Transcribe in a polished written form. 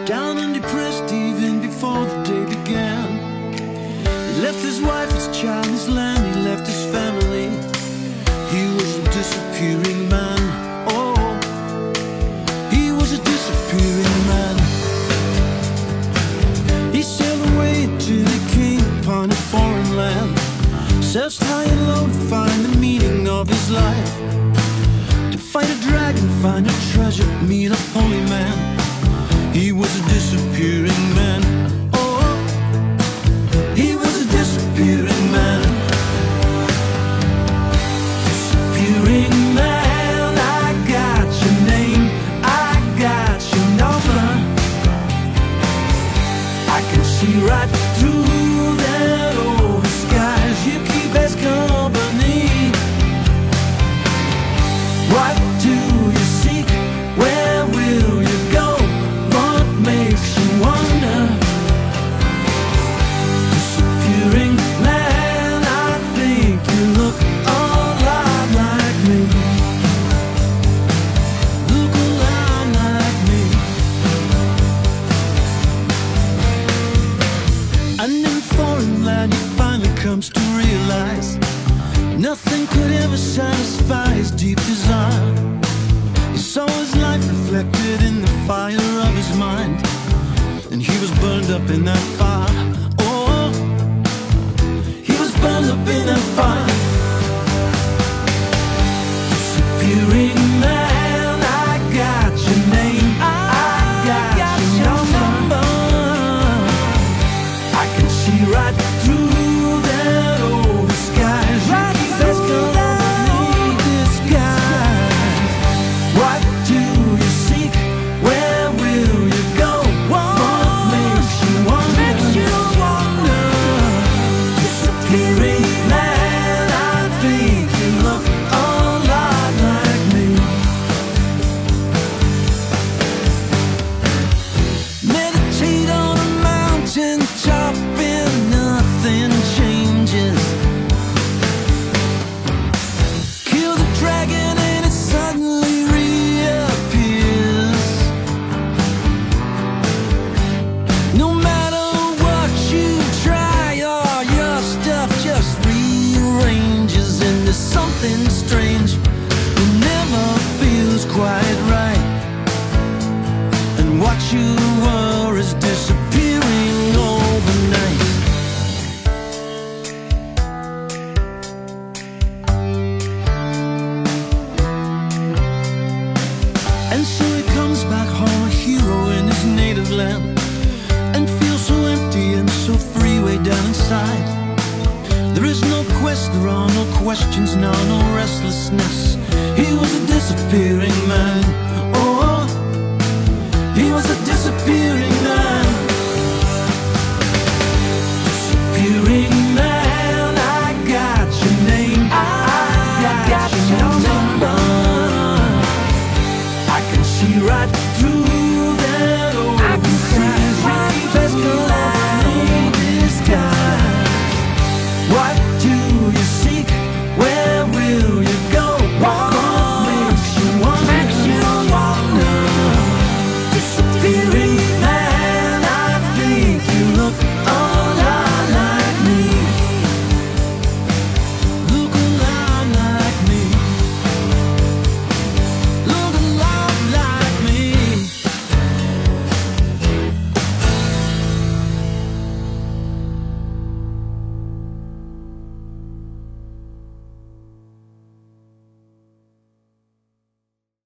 down and depressed even before the day began. He left his wife, his child, his land, he left his family. He was a disappearing man. Oh, he was a disappearing man. He sailed away till he came upon a foreign land, searched high and low to find the meaning of his life, to fight a dragon, find a treasure, meet a holy man. He was a disappearing man. Oh, he was a disappearing man. Disappearing man, I got your name, I got your number. I can see right through that old disguise you keep as company. What do you seek? Where will you go? What makes you wonder? Disappearing man, I think you look a lot like me. Look a lot like me. And in foreign land he finally comes to realize nothing could ever satisfy his deep desire. He saw his life reflected in the fire of his mind, and he was burned up in that fire. Oh, he was burned up in that fire. Disappearing man, I got your name, I got your number. I can see right through that old disguise. Right through that old disguise. What do you seek? Where will you go? What makes you wonder? Disappearing man, I think you look a lot like me. Meditate on a mountain top and nothing changes. Kill the dragon and it suddenly reappears. No matter what you try, all your stuff just rearranges into something strange. It never feels quite right, and what you were is disappearing overnight. And so he comes back home a hero in his native land, and feels so empty and so free way down inside. There is no quest, there are no questions now, no restlessness. He was a disappearing man. Oh, he was a disappearing